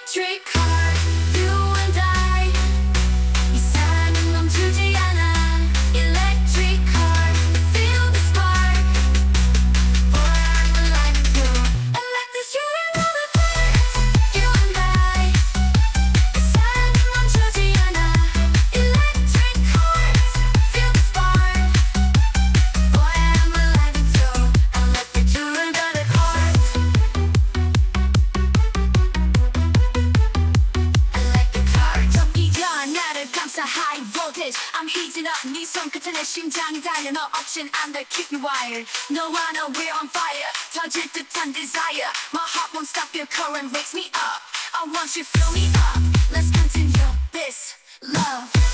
electric car, you and I. 이상은 멈추지 않아. Electric car, feel the spark. Born alive with you. Electricity all the parts. You and I. 이상은 멈추지 않아. Electric cars, feel the spark. Born alive with you. Electric during the heart. Electric car, 전기가 나를 감싸 high voltage. I'm heating up. 네 손끝에 내 심장이 달려. 너 없인 안 돼. Keep me wired. 너와 나 we're on fire. 터질 듯한 desire. My heart won't stop. Your current wakes me up. I want you to fill me up. Let's continue this love.